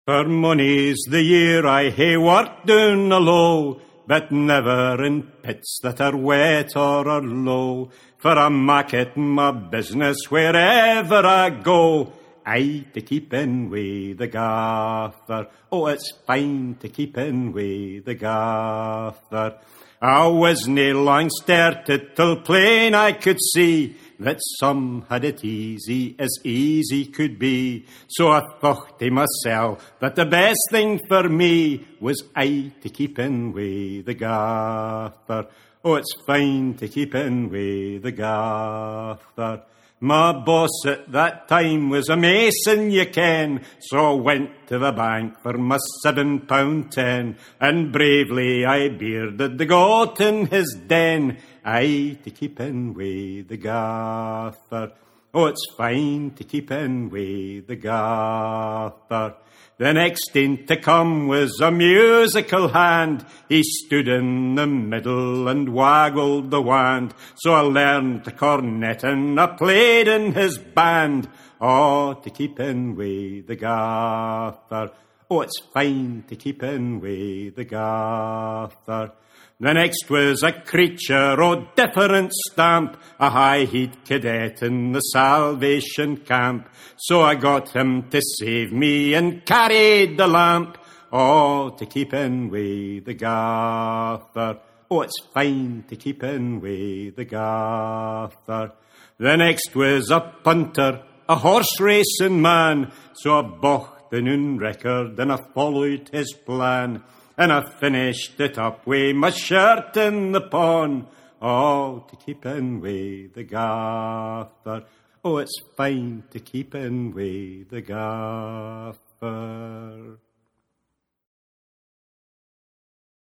For mony's the year I hae worked down the low, but never in pits that are wet or are low. For I mak it my business wherever I go, aye, to keep in wi' the gaffer. Oh, it's fine to keep in wi' the gaffer. I wasna long started till plain I could see that some had it easy as easy could be. So I thought to myself that the best thing for me was aye to keep in wi' the gaffer. Oh, it's fine to keep in wi' the gaffer. My boss at that time was a mason, you ken, so I went to the bank for my £7.10, and bravely I bearded the goat in his den, aye, to keep in wi' the gaffer. Oh, it's fine to keep in wi' the gaffer. The next in to come was a musical hand. He stood in the middle and waggled the wand. So I learned the cornet and I played in his band. Oh, to keep in wi' the gaffer. Oh, it's fine to keep in wi' the gaffer. The next was a creature o' different stamp, a high-heat cadet in the Salvation Camp. So I got him to save me and carried the lamp. Oh, to keep in wi' the gaffer. Oh, it's fine to keep in wi' the gaffer. The next was a punter, a horse-racing man. So I bought the noon record and I followed his plan. And I finished it up wi' my shirt in the pond. Oh, to keep in wi' the gaffer. Oh, it's fine to keep in wi' the gaffer.